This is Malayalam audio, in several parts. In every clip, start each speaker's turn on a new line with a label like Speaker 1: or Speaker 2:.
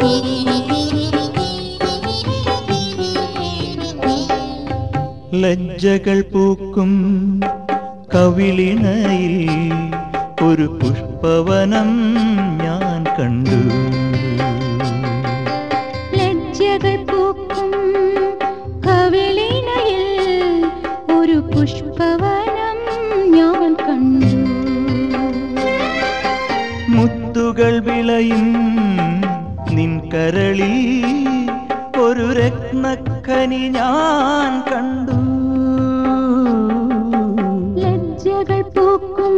Speaker 1: ലജ്ജകൾ പൂക്കും കവിളിണയിൽ ഒരു പുഷ്പവനം ഞാൻ കണ്ടു.
Speaker 2: ലജ്ജകൾ പൂക്കും കവിളിണയിൽ ഒരു പുഷ്പവനം ഞാൻ കണ്ടു.
Speaker 1: മുത്തുകൾ വിളയും നിൻ കരളിൽ ഒരു രത്നഖനി ഞാൻ കണ്ടു.
Speaker 2: ലജ്ജകൾ പൂക്കും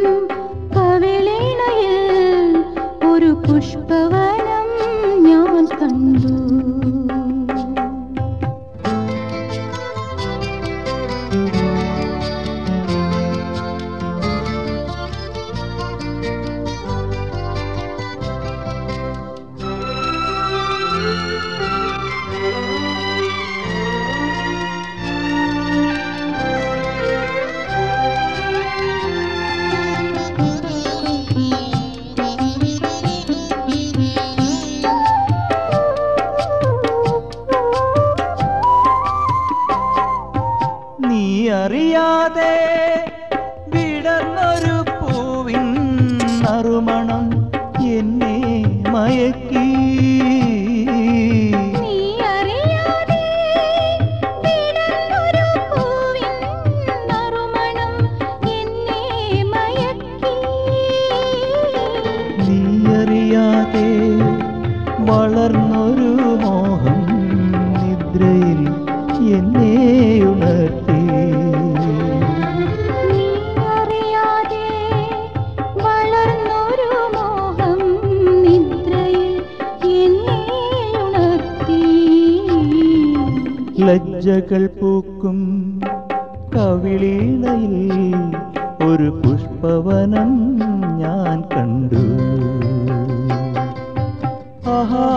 Speaker 2: കവിളിണയിൽ ഒരു പുഷ്പവനം ഞാൻ കണ്ടു.
Speaker 1: അറിയാതെ വിടർന്നൊരു പൂവിൻ നറുമണം എന്നെ മയക്കി.
Speaker 2: നീ അറിയാതെ വിടർന്നൊരു പൂവിൻ നറുമണം എന്നെ മയക്കി.
Speaker 1: നീ അറിയാതെ വളർന്നൊരു മോഹം നിദ്രയിൽ എന്നെ ഉണർത്തി. ലജ്ജകൾ പൂക്കും കവിളിണയിൽ ഒരു പുഷ്പവനം ഞാൻ കണ്ടു. ആഹാ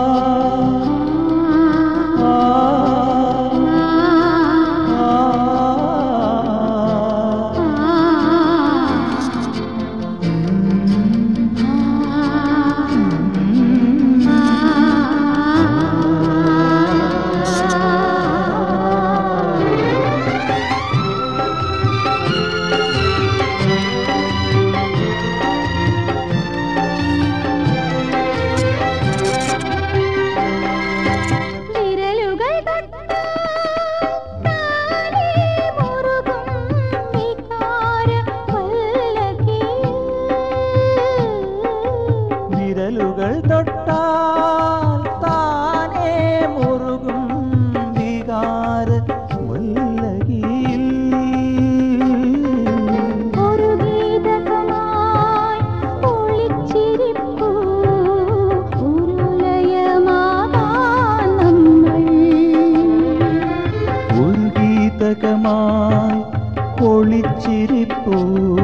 Speaker 1: വിരലുകൾ തൊട്ടാൽ താനേ മുറുകും വികാര വല്ലകിയിൽ.
Speaker 2: ഒരു ഗീതകമായി ഒളിച്ചിരിപ്പൂ ഉരുലയമാകാൻ നമ്മൾ.
Speaker 1: ഒരു ഗീതകമായി ഒളിച്ചിരിപ്പൂ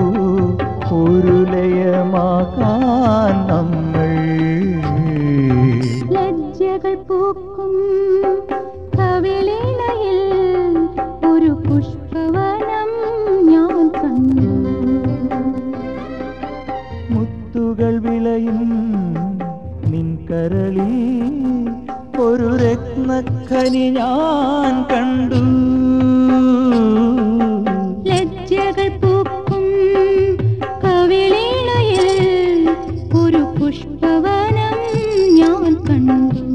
Speaker 1: ഉരുലയമാകാൻ നമ്മൾ.
Speaker 2: ലജ്ജകൾ പൂക്കും കവിളിണയിൽ ഒരു പുഷ്പവനം ഞാൻ കണ്ടു.
Speaker 1: മുത്തുകൾ വിളയും നിൻ കരളിൽ ഒരു രത്നഖനി ഞാൻ കണ്ടു.
Speaker 2: ലജ്ജകൾ പൂക്കും കവിളിണയിൽ ഒരു പുഷ്പവനം ഞാൻ കണ്ടു.